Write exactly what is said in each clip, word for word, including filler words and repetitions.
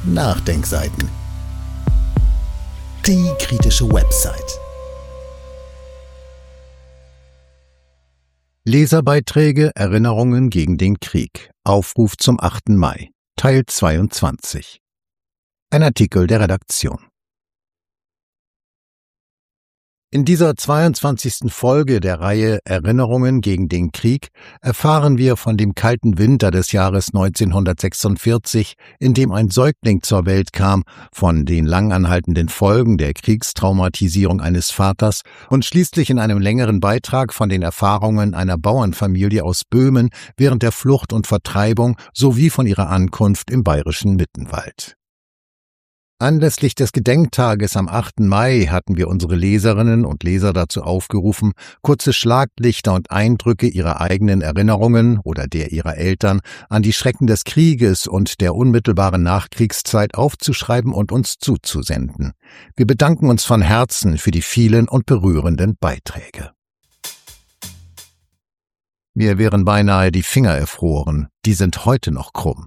Nachdenkseiten. Die kritische Website. Leserbeiträge, Erinnerungen gegen den Krieg. Aufruf zum achten Mai. Teil zweiundzwanzig. Ein Artikel der Redaktion. In dieser zweiundzwanzigsten Folge der Reihe Erinnerungen gegen den Krieg erfahren wir von dem kalten Winter des Jahres neunzehnhundertsechsundvierzig, in dem ein Säugling zur Welt kam, von den langanhaltenden Folgen der Kriegstraumatisierung eines Vaters und schließlich in einem längeren Beitrag von den Erfahrungen einer Bauernfamilie aus Böhmen während der Flucht und Vertreibung sowie von ihrer Ankunft im bayerischen Mittenwald. Anlässlich des Gedenktages am achten Mai hatten wir unsere Leserinnen und Leser dazu aufgerufen, kurze Schlaglichter und Eindrücke ihrer eigenen Erinnerungen oder der ihrer Eltern an die Schrecken des Krieges und der unmittelbaren Nachkriegszeit aufzuschreiben und uns zuzusenden. Wir bedanken uns von Herzen für die vielen und berührenden Beiträge. Mir wären beinahe die Finger erfroren, die sind heute noch krumm.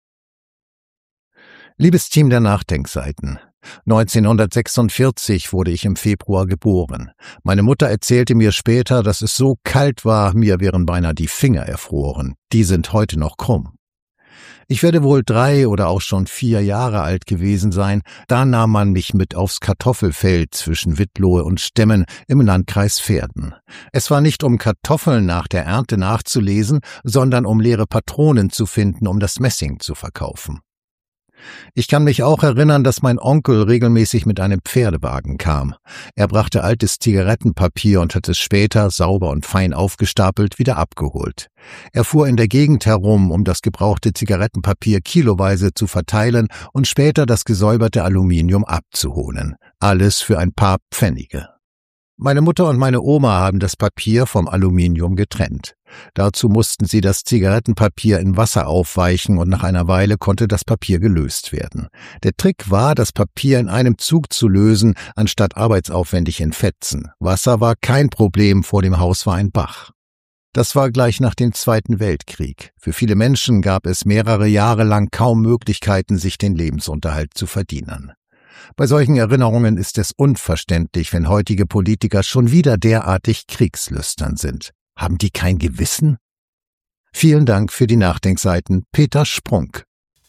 Liebes Team der Nachdenkseiten, neunzehnhundertsechsundvierzig wurde ich im Februar geboren. Meine Mutter erzählte mir später, dass es so kalt war, mir wären beinahe die Finger erfroren. Die sind heute noch krumm. Ich werde wohl drei oder auch schon vier Jahre alt gewesen sein, da nahm man mich mit aufs Kartoffelfeld zwischen Wittlohe und Stemmen im Landkreis Verden. Es war nicht, um Kartoffeln nach der Ernte nachzulesen, sondern um leere Patronen zu finden, um das Messing zu verkaufen. Ich kann mich auch erinnern, dass mein Onkel regelmäßig mit einem Pferdewagen kam. Er brachte altes Zigarettenpapier und hat es später, sauber und fein aufgestapelt, wieder abgeholt. Er fuhr in der Gegend herum, um das gebrauchte Zigarettenpapier kiloweise zu verteilen und später das gesäuberte Aluminium abzuholen. Alles für ein paar Pfennige. Meine Mutter und meine Oma haben das Papier vom Aluminium getrennt. Dazu mussten sie das Zigarettenpapier in Wasser aufweichen und nach einer Weile konnte das Papier gelöst werden. Der Trick war, das Papier in einem Zug zu lösen, anstatt arbeitsaufwendig in Fetzen. Wasser war kein Problem, vor dem Haus war ein Bach. Das war gleich nach dem Zweiten Weltkrieg. Für viele Menschen gab es mehrere Jahre lang kaum Möglichkeiten, sich den Lebensunterhalt zu verdienen. Bei solchen Erinnerungen ist es unverständlich, wenn heutige Politiker schon wieder derartig kriegslüstern sind. Haben die kein Gewissen? Vielen Dank für die Nachdenkseiten, Peter Sprunk.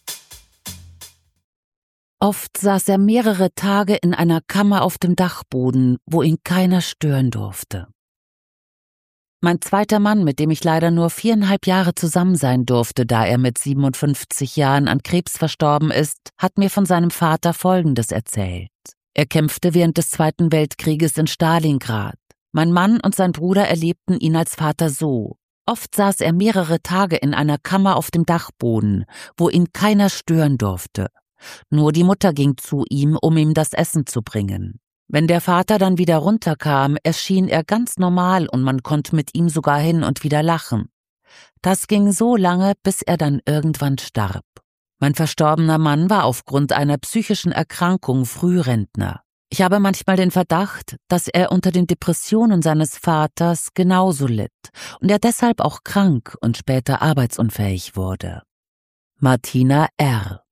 Oft saß er mehrere Tage in einer Kammer auf dem Dachboden, wo ihn keiner stören durfte. Mein zweiter Mann, mit dem ich leider nur viereinhalb Jahre zusammen sein durfte, da er mit siebenundfünfzig Jahren an Krebs verstorben ist, hat mir von seinem Vater Folgendes erzählt. Er kämpfte während des Zweiten Weltkrieges in Stalingrad. Mein Mann und sein Bruder erlebten ihn als Vater so. Oft saß er mehrere Tage in einer Kammer auf dem Dachboden, wo ihn keiner stören durfte. Nur die Mutter ging zu ihm, um ihm das Essen zu bringen. Wenn der Vater dann wieder runterkam, erschien er ganz normal und man konnte mit ihm sogar hin und wieder lachen. Das ging so lange, bis er dann irgendwann starb. Mein verstorbener Mann war aufgrund einer psychischen Erkrankung Frührentner. Ich habe manchmal den Verdacht, dass er unter den Depressionen seines Vaters genauso litt und er deshalb auch krank und später arbeitsunfähig wurde. Martina R.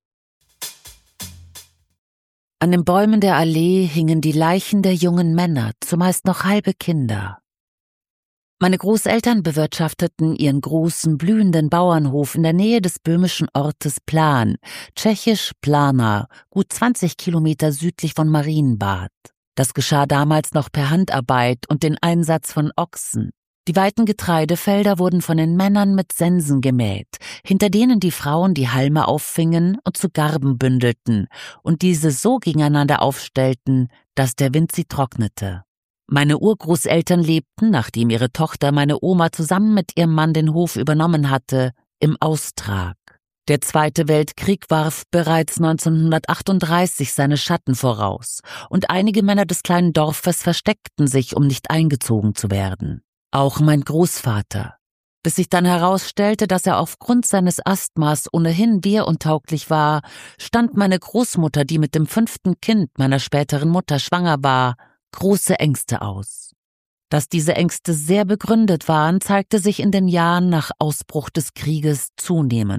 An den Bäumen der Allee hingen die Leichen der jungen Männer, zumeist noch halbe Kinder. Meine Großeltern bewirtschafteten ihren großen, blühenden Bauernhof in der Nähe des böhmischen Ortes Plan, tschechisch Plana, gut zwanzig Kilometer südlich von Marienbad. Das geschah damals noch per Handarbeit und den Einsatz von Ochsen. Die weiten Getreidefelder wurden von den Männern mit Sensen gemäht, hinter denen die Frauen die Halme auffingen und zu Garben bündelten und diese so gegeneinander aufstellten, dass der Wind sie trocknete. Meine Urgroßeltern lebten, nachdem ihre Tochter, meine Oma, zusammen mit ihrem Mann den Hof übernommen hatte, im Austrag. Der Zweite Weltkrieg warf bereits neunzehnhundertachtunddreißig seine Schatten voraus und einige Männer des kleinen Dorfes versteckten sich, um nicht eingezogen zu werden. Auch mein Großvater. Bis sich dann herausstellte, dass er aufgrund seines Asthmas ohnehin wehruntauglich war, stand meine Großmutter, die mit dem fünften Kind meiner späteren Mutter schwanger war, große Ängste aus. Dass diese Ängste sehr begründet waren, zeigte sich in den Jahren nach Ausbruch des Krieges zunehmend.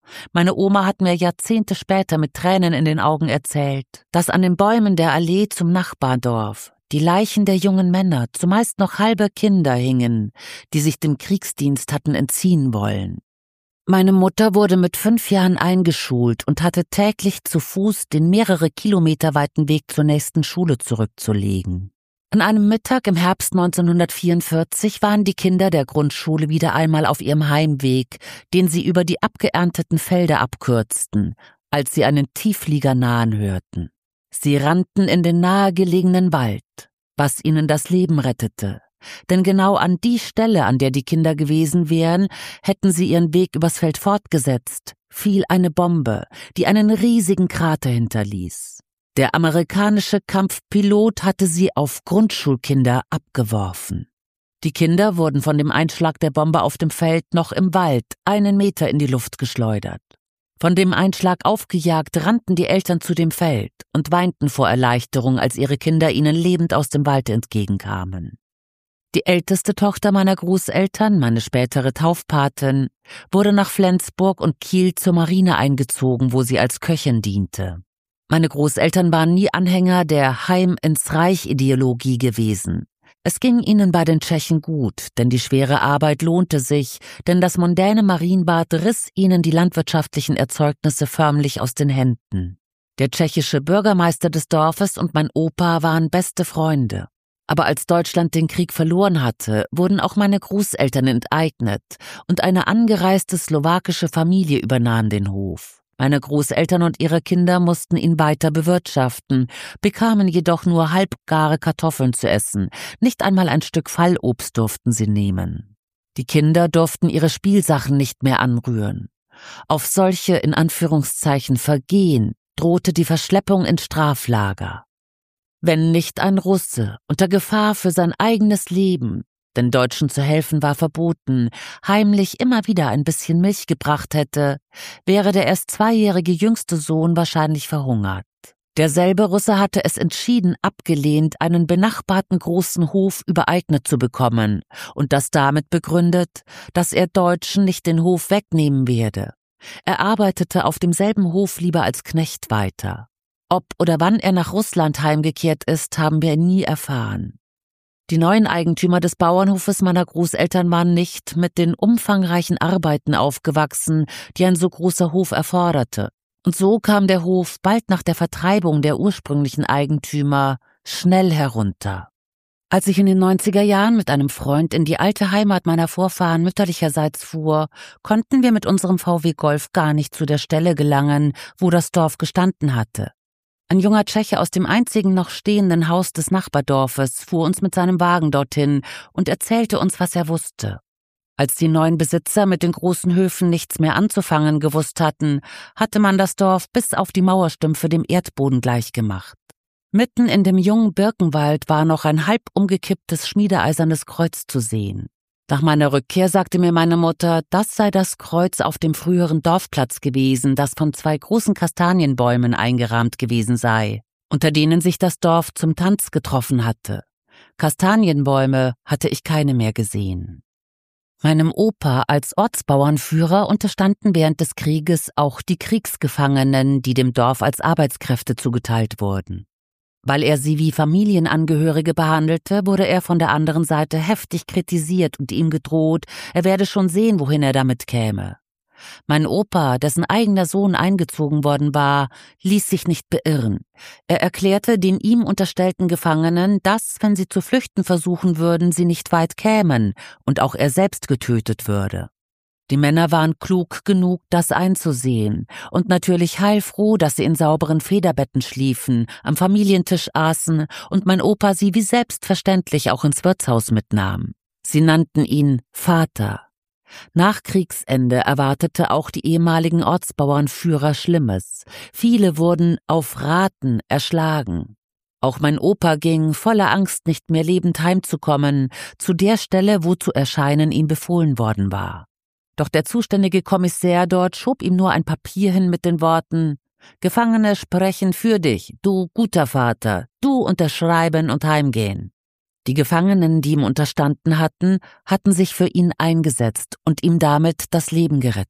Meine Oma hat mir Jahrzehnte später mit Tränen in den Augen erzählt, dass an den Bäumen der Allee zum Nachbardorf die Leichen der jungen Männer, zumeist noch halber Kinder, hingen, die sich dem Kriegsdienst hatten entziehen wollen. Meine Mutter wurde mit fünf Jahren eingeschult und hatte täglich zu Fuß den mehrere Kilometer weiten Weg zur nächsten Schule zurückzulegen. An einem Mittag im Herbst neunzehnhundertvierundvierzig waren die Kinder der Grundschule wieder einmal auf ihrem Heimweg, den sie über die abgeernteten Felder abkürzten, als sie einen Tiefflieger nahen hörten. Sie rannten in den nahegelegenen Wald, was ihnen das Leben rettete. Denn genau an die Stelle, an der die Kinder gewesen wären, hätten sie ihren Weg übers Feld fortgesetzt, fiel eine Bombe, die einen riesigen Krater hinterließ. Der amerikanische Kampfpilot hatte sie auf Grundschulkinder abgeworfen. Die Kinder wurden von dem Einschlag der Bombe auf dem Feld noch im Wald einen Meter in die Luft geschleudert. Von dem Einschlag aufgejagt, rannten die Eltern zu dem Feld und weinten vor Erleichterung, als ihre Kinder ihnen lebend aus dem Wald entgegenkamen. Die älteste Tochter meiner Großeltern, meine spätere Taufpatin, wurde nach Flensburg und Kiel zur Marine eingezogen, wo sie als Köchin diente. Meine Großeltern waren nie Anhänger der Heim-ins-Reich-Ideologie gewesen. Es ging ihnen bei den Tschechen gut, denn die schwere Arbeit lohnte sich, denn das mondäne Marienbad riss ihnen die landwirtschaftlichen Erzeugnisse förmlich aus den Händen. Der tschechische Bürgermeister des Dorfes und mein Opa waren beste Freunde. Aber als Deutschland den Krieg verloren hatte, wurden auch meine Großeltern enteignet und eine angereiste slowakische Familie übernahm den Hof. Meine Großeltern und ihre Kinder mussten ihn weiter bewirtschaften, bekamen jedoch nur halbgare Kartoffeln zu essen, nicht einmal ein Stück Fallobst durften sie nehmen. Die Kinder durften ihre Spielsachen nicht mehr anrühren. Auf solche, in Anführungszeichen, Vergehen drohte die Verschleppung ins Straflager. Wenn nicht ein Russe unter Gefahr für sein eigenes Leben, denn Deutschen zu helfen war verboten, heimlich immer wieder ein bisschen Milch gebracht hätte, wäre der erst zweijährige jüngste Sohn wahrscheinlich verhungert. Derselbe Russe hatte es entschieden abgelehnt, einen benachbarten großen Hof übereignet zu bekommen und das damit begründet, dass er Deutschen nicht den Hof wegnehmen werde. Er arbeitete auf demselben Hof lieber als Knecht weiter. Ob oder wann er nach Russland heimgekehrt ist, haben wir nie erfahren. Die neuen Eigentümer des Bauernhofes meiner Großeltern waren nicht mit den umfangreichen Arbeiten aufgewachsen, die ein so großer Hof erforderte. Und so kam der Hof bald nach der Vertreibung der ursprünglichen Eigentümer schnell herunter. Als ich in den neunziger Jahren mit einem Freund in die alte Heimat meiner Vorfahren mütterlicherseits fuhr, konnten wir mit unserem V W Golf gar nicht zu der Stelle gelangen, wo das Dorf gestanden hatte. Ein junger Tscheche aus dem einzigen noch stehenden Haus des Nachbardorfes fuhr uns mit seinem Wagen dorthin und erzählte uns, was er wusste. Als die neuen Besitzer mit den großen Höfen nichts mehr anzufangen gewusst hatten, hatte man das Dorf bis auf die Mauerstümpfe dem Erdboden gleichgemacht. Mitten in dem jungen Birkenwald war noch ein halb umgekipptes schmiedeeisernes Kreuz zu sehen. Nach meiner Rückkehr sagte mir meine Mutter, das sei das Kreuz auf dem früheren Dorfplatz gewesen, das von zwei großen Kastanienbäumen eingerahmt gewesen sei, unter denen sich das Dorf zum Tanz getroffen hatte. Kastanienbäume hatte ich keine mehr gesehen. Meinem Opa als Ortsbauernführer unterstanden während des Krieges auch die Kriegsgefangenen, die dem Dorf als Arbeitskräfte zugeteilt wurden. Weil er sie wie Familienangehörige behandelte, wurde er von der anderen Seite heftig kritisiert und ihm gedroht, er werde schon sehen, wohin er damit käme. Mein Opa, dessen eigener Sohn eingezogen worden war, ließ sich nicht beirren. Er erklärte den ihm unterstellten Gefangenen, dass, wenn sie zu flüchten versuchen würden, sie nicht weit kämen und auch er selbst getötet würde. Die Männer waren klug genug, das einzusehen und natürlich heilfroh, dass sie in sauberen Federbetten schliefen, am Familientisch aßen und mein Opa sie wie selbstverständlich auch ins Wirtshaus mitnahm. Sie nannten ihn Vater. Nach Kriegsende erwartete auch die ehemaligen Ortsbauernführer Schlimmes. Viele wurden auf Raten erschlagen. Auch mein Opa ging, voller Angst nicht mehr lebend heimzukommen, zu der Stelle, wo zu erscheinen ihm befohlen worden war. Doch der zuständige Kommissär dort schob ihm nur ein Papier hin mit den Worten: »Gefangene sprechen für dich, du guter Vater, du unterschreiben und heimgehen.« Die Gefangenen, die ihm unterstanden hatten, hatten sich für ihn eingesetzt und ihm damit das Leben gerettet.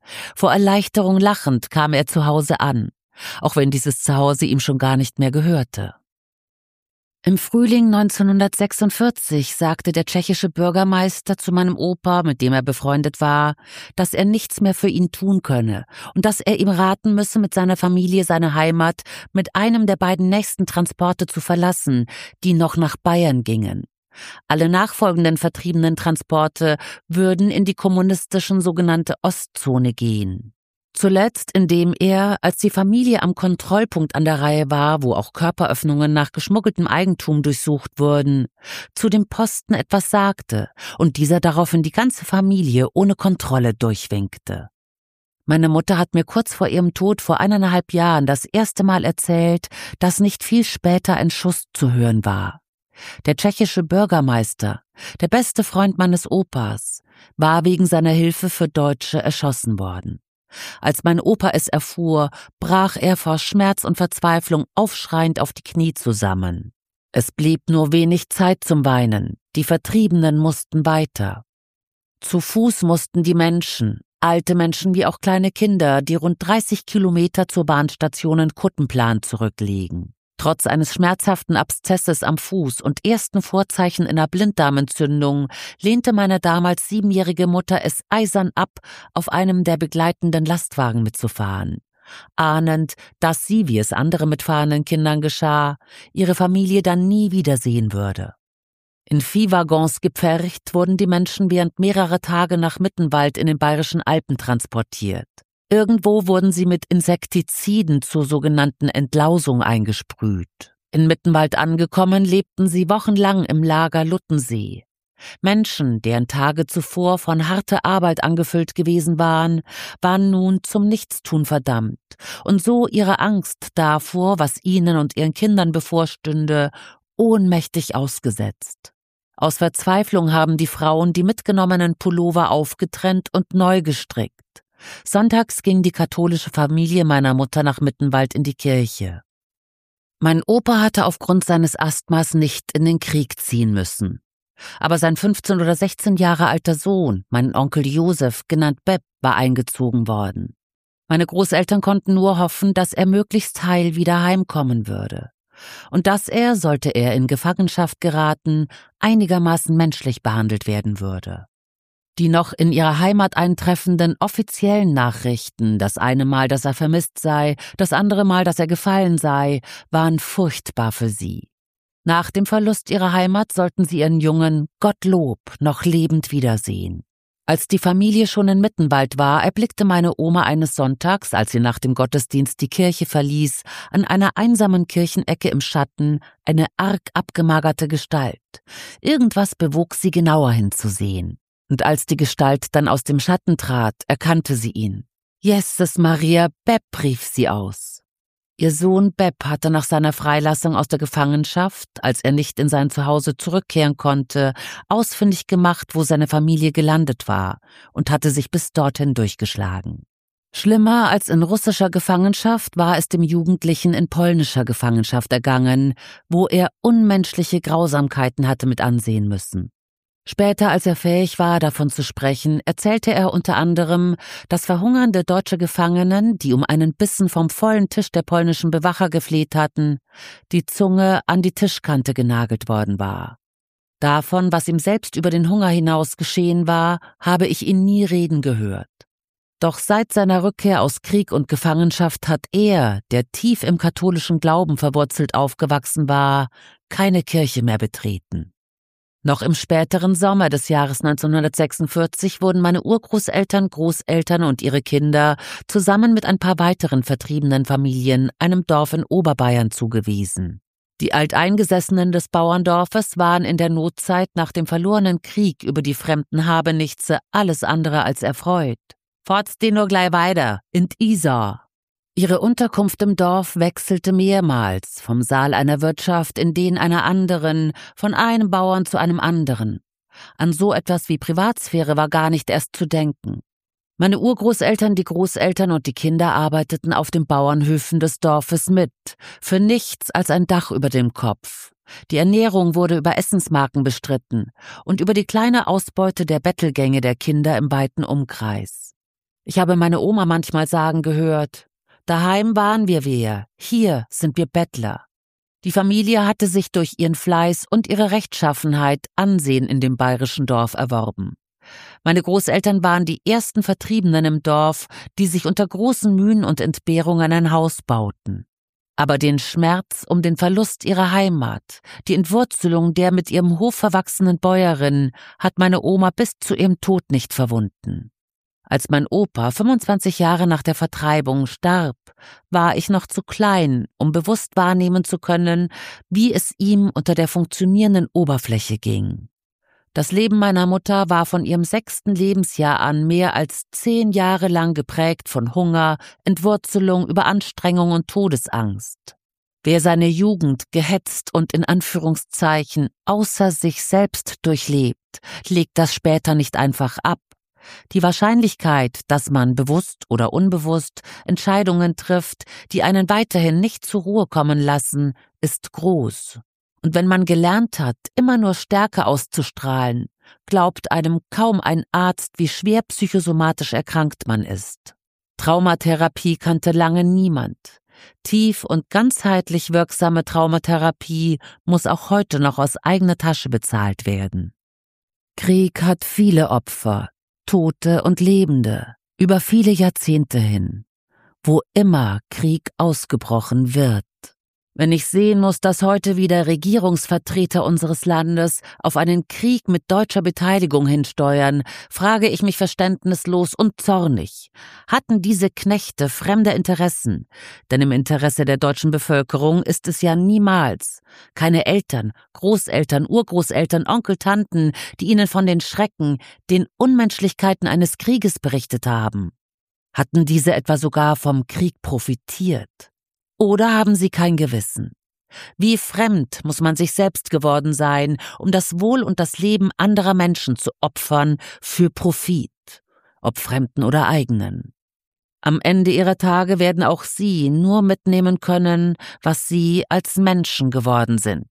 Vor Erleichterung lachend kam er zu Hause an, auch wenn dieses Zuhause ihm schon gar nicht mehr gehörte. Im Frühling neunzehnhundertsechsundvierzig sagte der tschechische Bürgermeister zu meinem Opa, mit dem er befreundet war, dass er nichts mehr für ihn tun könne und dass er ihm raten müsse, mit seiner Familie seine Heimat mit einem der beiden nächsten Transporte zu verlassen, die noch nach Bayern gingen. Alle nachfolgenden vertriebenen Transporte würden in die kommunistischen sogenannte Ostzone gehen. Zuletzt, indem er, als die Familie am Kontrollpunkt an der Reihe war, wo auch Körperöffnungen nach geschmuggeltem Eigentum durchsucht wurden, zu dem Posten etwas sagte und dieser daraufhin die ganze Familie ohne Kontrolle durchwinkte. Meine Mutter hat mir kurz vor ihrem Tod vor eineinhalb Jahren das erste Mal erzählt, dass nicht viel später ein Schuss zu hören war. Der tschechische Bürgermeister, der beste Freund meines Opas, war wegen seiner Hilfe für Deutsche erschossen worden. Als mein Opa es erfuhr, brach er vor Schmerz und Verzweiflung aufschreiend auf die Knie zusammen. Es blieb nur wenig Zeit zum Weinen, die Vertriebenen mussten weiter. Zu Fuß mussten die Menschen, alte Menschen wie auch kleine Kinder, die rund dreißig Kilometer zur Bahnstation in Kuttenplan zurücklegen. Trotz eines schmerzhaften Abszesses am Fuß und ersten Vorzeichen einer Blinddarmentzündung lehnte meine damals siebenjährige Mutter es eisern ab, auf einem der begleitenden Lastwagen mitzufahren, ahnend, dass sie, wie es andere mitfahrenden Kindern geschah, ihre Familie dann nie wiedersehen würde. In Viehwaggons gepfercht wurden die Menschen während mehrerer Tage nach Mittenwald in den Bayerischen Alpen transportiert. Irgendwo wurden sie mit Insektiziden zur sogenannten Entlausung eingesprüht. In Mittenwald angekommen, lebten sie wochenlang im Lager Luttensee. Menschen, deren Tage zuvor von harter Arbeit angefüllt gewesen waren, waren nun zum Nichtstun verdammt und so ihre Angst davor, was ihnen und ihren Kindern bevorstünde, ohnmächtig ausgesetzt. Aus Verzweiflung haben die Frauen die mitgenommenen Pullover aufgetrennt und neu gestrickt. Sonntags ging die katholische Familie meiner Mutter nach Mittenwald in die Kirche. Mein Opa hatte aufgrund seines Asthmas nicht in den Krieg ziehen müssen. Aber sein fünfzehn oder sechzehn Jahre alter Sohn, mein Onkel Josef, genannt Beb, war eingezogen worden. Meine Großeltern konnten nur hoffen, dass er möglichst heil wieder heimkommen würde. Und dass er, sollte er in Gefangenschaft geraten, einigermaßen menschlich behandelt werden würde. Die noch in ihrer Heimat eintreffenden offiziellen Nachrichten, das eine Mal, dass er vermisst sei, das andere Mal, dass er gefallen sei, waren furchtbar für sie. Nach dem Verlust ihrer Heimat sollten sie ihren Jungen, Gottlob, noch lebend wiedersehen. Als die Familie schon in Mittenwald war, erblickte meine Oma eines Sonntags, als sie nach dem Gottesdienst die Kirche verließ, an einer einsamen Kirchenecke im Schatten eine arg abgemagerte Gestalt. Irgendwas bewog sie genauer hinzusehen. Und als die Gestalt dann aus dem Schatten trat, erkannte sie ihn. »Jesus Maria, Beb«, rief sie aus. Ihr Sohn Beb hatte nach seiner Freilassung aus der Gefangenschaft, als er nicht in sein Zuhause zurückkehren konnte, ausfindig gemacht, wo seine Familie gelandet war und hatte sich bis dorthin durchgeschlagen. Schlimmer als in russischer Gefangenschaft war es dem Jugendlichen in polnischer Gefangenschaft ergangen, wo er unmenschliche Grausamkeiten hatte mit ansehen müssen. Später, als er fähig war, davon zu sprechen, erzählte er unter anderem, dass verhungernde deutsche Gefangenen, die um einen Bissen vom vollen Tisch der polnischen Bewacher gefleht hatten, die Zunge an die Tischkante genagelt worden war. Davon, was ihm selbst über den Hunger hinaus geschehen war, habe ich ihn nie reden gehört. Doch seit seiner Rückkehr aus Krieg und Gefangenschaft hat er, der tief im katholischen Glauben verwurzelt aufgewachsen war, keine Kirche mehr betreten. Noch im späteren Sommer des Jahres neunzehnhundertsechsundvierzig wurden meine Urgroßeltern, Großeltern und ihre Kinder zusammen mit ein paar weiteren vertriebenen Familien einem Dorf in Oberbayern zugewiesen. Die Alteingesessenen des Bauerndorfes waren in der Notzeit nach dem verlorenen Krieg über die fremden Habenichtse alles andere als erfreut. »Fort's dir nur gleich weiter, in d'Isar.« Ihre Unterkunft im Dorf wechselte mehrmals, vom Saal einer Wirtschaft in den einer anderen, von einem Bauern zu einem anderen. An so etwas wie Privatsphäre war gar nicht erst zu denken. Meine Urgroßeltern, die Großeltern und die Kinder arbeiteten auf den Bauernhöfen des Dorfes mit, für nichts als ein Dach über dem Kopf. Die Ernährung wurde über Essensmarken bestritten und über die kleine Ausbeute der Bettelgänge der Kinder im weiten Umkreis. Ich habe meine Oma manchmal sagen gehört, daheim waren wir wer, hier sind wir Bettler. Die Familie hatte sich durch ihren Fleiß und ihre Rechtschaffenheit Ansehen in dem bayerischen Dorf erworben. Meine Großeltern waren die ersten Vertriebenen im Dorf, die sich unter großen Mühen und Entbehrungen ein Haus bauten. Aber den Schmerz um den Verlust ihrer Heimat, die Entwurzelung der mit ihrem Hof verwachsenen Bäuerin, hat meine Oma bis zu ihrem Tod nicht verwunden. Als mein Opa fünfundzwanzig Jahre nach der Vertreibung starb, war ich noch zu klein, um bewusst wahrnehmen zu können, wie es ihm unter der funktionierenden Oberfläche ging. Das Leben meiner Mutter war von ihrem sechsten Lebensjahr an mehr als zehn Jahre lang geprägt von Hunger, Entwurzelung, Überanstrengung und Todesangst. Wer seine Jugend gehetzt und in Anführungszeichen außer sich selbst durchlebt, legt das später nicht einfach ab. Die Wahrscheinlichkeit, dass man bewusst oder unbewusst Entscheidungen trifft, die einen weiterhin nicht zur Ruhe kommen lassen, ist groß. Und wenn man gelernt hat, immer nur Stärke auszustrahlen, glaubt einem kaum ein Arzt, wie schwer psychosomatisch erkrankt man ist. Traumatherapie kannte lange niemand. Tief und ganzheitlich wirksame Traumatherapie muss auch heute noch aus eigener Tasche bezahlt werden. Krieg hat viele Opfer, Tote und Lebende, über viele Jahrzehnte hin, wo immer Krieg ausgebrochen wird. Wenn ich sehen muss, dass heute wieder Regierungsvertreter unseres Landes auf einen Krieg mit deutscher Beteiligung hinsteuern, frage ich mich verständnislos und zornig. Hatten diese Knechte fremde Interessen? Denn im Interesse der deutschen Bevölkerung ist es ja niemals. Keine Eltern, Großeltern, Urgroßeltern, Onkel, Tanten, die ihnen von den Schrecken, den Unmenschlichkeiten eines Krieges berichtet haben. Hatten diese etwa sogar vom Krieg profitiert? Oder haben sie kein Gewissen? Wie fremd muss man sich selbst geworden sein, um das Wohl und das Leben anderer Menschen zu opfern für Profit, ob fremden oder eigenen. Am Ende ihrer Tage werden auch sie nur mitnehmen können, was sie als Menschen geworden sind.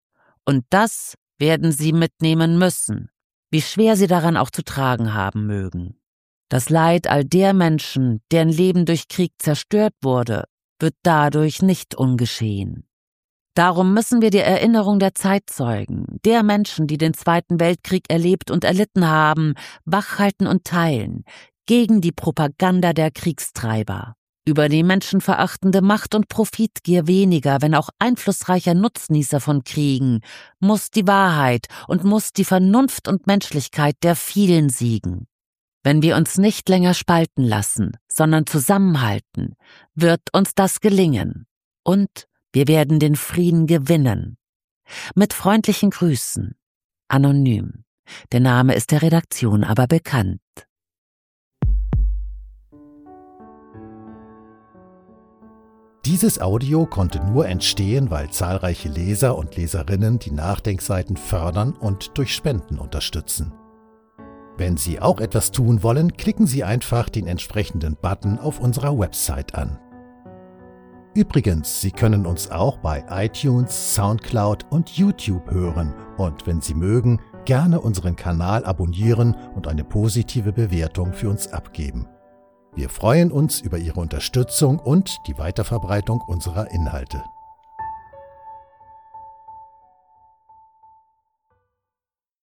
Und das werden sie mitnehmen müssen, wie schwer sie daran auch zu tragen haben mögen. Das Leid all der Menschen, deren Leben durch Krieg zerstört wurde, wird dadurch nicht ungeschehen. Darum müssen wir die Erinnerung der Zeitzeugen, der Menschen, die den Zweiten Weltkrieg erlebt und erlitten haben, wachhalten und teilen, gegen die Propaganda der Kriegstreiber. Über die menschenverachtende Macht- und Profitgier weniger, wenn auch einflussreicher Nutznießer von Kriegen, muss die Wahrheit und muss die Vernunft und Menschlichkeit der vielen siegen. Wenn wir uns nicht länger spalten lassen, sondern zusammenhalten, wird uns das gelingen. Und wir werden den Frieden gewinnen. Mit freundlichen Grüßen. Anonym. Der Name ist der Redaktion aber bekannt. Dieses Audio konnte nur entstehen, weil zahlreiche Leser und Leserinnen die Nachdenkseiten fördern und durch Spenden unterstützen. Wenn Sie auch etwas tun wollen, klicken Sie einfach den entsprechenden Button auf unserer Website an. Übrigens, Sie können uns auch bei iTunes, Soundcloud und YouTube hören und wenn Sie mögen, gerne unseren Kanal abonnieren und eine positive Bewertung für uns abgeben. Wir freuen uns über Ihre Unterstützung und die Weiterverbreitung unserer Inhalte.